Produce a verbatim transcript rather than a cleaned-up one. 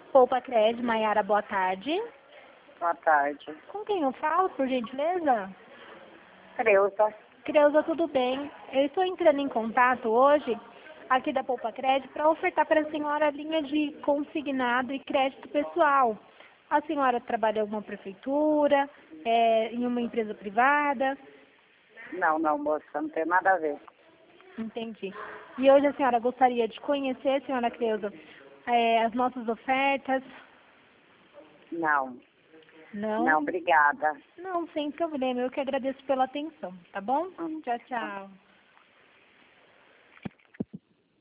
Poupa Cred, Maiara, boa tarde. Boa tarde. Com quem eu falo, por gentileza? Creuza. Creuza, tudo bem? Eu estou entrando em contato hoje, aqui da Poupa Cred, para ofertar para a senhora a linha de consignado e crédito pessoal. A senhora trabalha em alguma prefeitura, é, em uma empresa privada? Não, não, moça, não tem nada a ver. Entendi. E hoje a senhora gostaria de conhecer, senhora Creuza, é, as nossas ofertas? Não. Não? Não, obrigada. Não, sem problema. Eu que agradeço pela atenção, tá bom? Hum. Tchau, tchau.